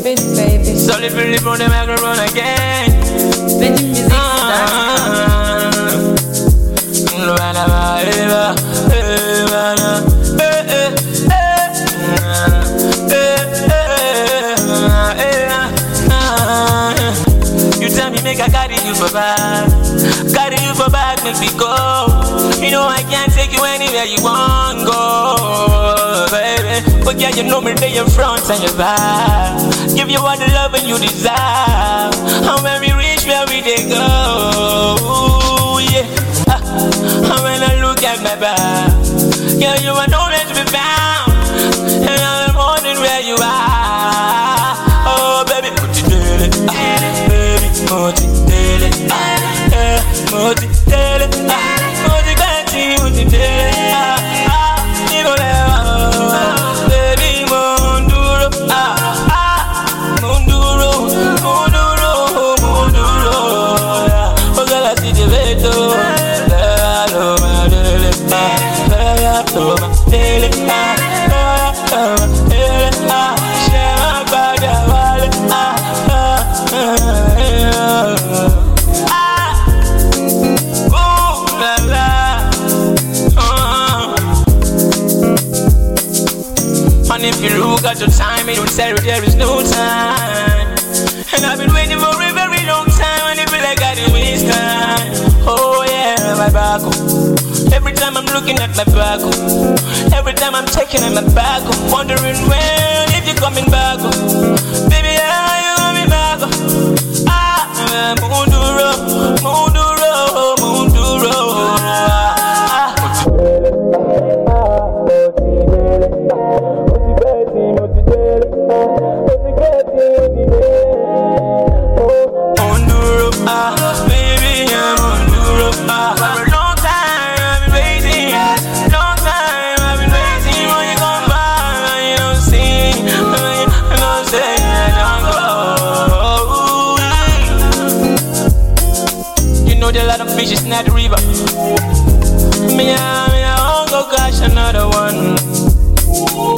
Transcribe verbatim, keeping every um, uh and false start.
Bit baby. Solid really from the microphone again. Veggie music star. You tell me make I carry you for back, carry you for back, make me go. You know I can't take you anywhere you want go, baby. But yeah, you know me there in front and your back. Give you all the love and you desire. And when we reach where we they go, ooh, yeah. And when I look at my back, yeah, you are nowhere to be found. And I'm wondering where you are. Oh, baby, put it daily, ah, baby, put it daily, ah, yeah, put it daily, ah, put it daily, put it daily, ah, ah, you know that, baby, Monduro, ah, ah, Monduro, Monduro, Monduro, yeah, oh, girl, I see the veto, yeah, I love my daily, ah, yeah, I love my daily, ah, yeah, I love my daily, ah, share my body, ah, ah, ah, yeah. And if you look at your time, it would tell you there is no time. And I've been waiting for a very long time, and it feel like I didn't waste time. Oh yeah, my back. Every time I'm looking at my back, every time I'm checking at my back, wondering when if you're coming back, baby, are you coming back? Ah, Monduro, Monduro, Monduro. Ah. Monduro, ah, baby, I'm Monduro, ah. For a long time I've been waiting, long time I've been waiting. When you come back, you don't see, you don't say I don't go. You know there are a lot of fishes in the river. Me, I, me, I won't go catch another one.